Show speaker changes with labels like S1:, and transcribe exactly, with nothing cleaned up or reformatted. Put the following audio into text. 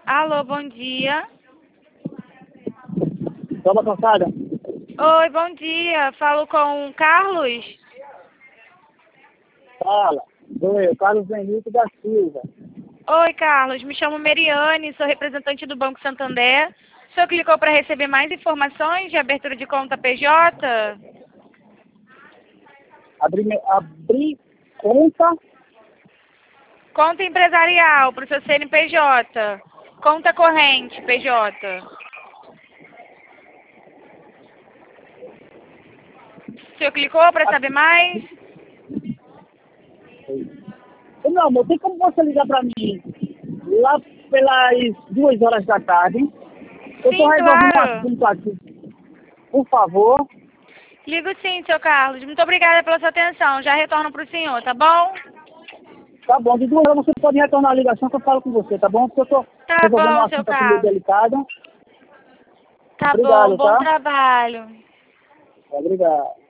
S1: Alô, bom dia.
S2: Toma cansada?
S1: Oi, bom dia. Falo com o Carlos?
S2: Fala. Sou eu, Carlos Henrique da Silva.
S1: Oi, Carlos. Me chamo Meriane, sou representante do Banco Santander. O senhor clicou para receber mais informações de abertura de conta P J?
S2: Abri, abri conta.
S1: Conta empresarial para o seu C N P J. Conta corrente P J. O senhor clicou para saber mais?
S2: Meu amor, tem como você ligar pra mim lá pelas duas horas da tarde? Eu
S1: Sim,
S2: tô resolvendo um
S1: claro.
S2: assunto aqui. Por favor.
S1: Ligo sim, seu Carlos. Muito obrigada pela sua atenção. Já retorno para o senhor, tá bom?
S2: Tá bom, de duas horas você pode retornar a ligação que eu falo com você, tá bom? Porque eu tô
S1: Tá
S2: resolvendo um
S1: bom, seu
S2: assunto aqui meio
S1: Carlos.
S2: delicado.
S1: Tá bom,
S2: Obrigado,
S1: bom
S2: tá?
S1: trabalho.
S2: Obrigado.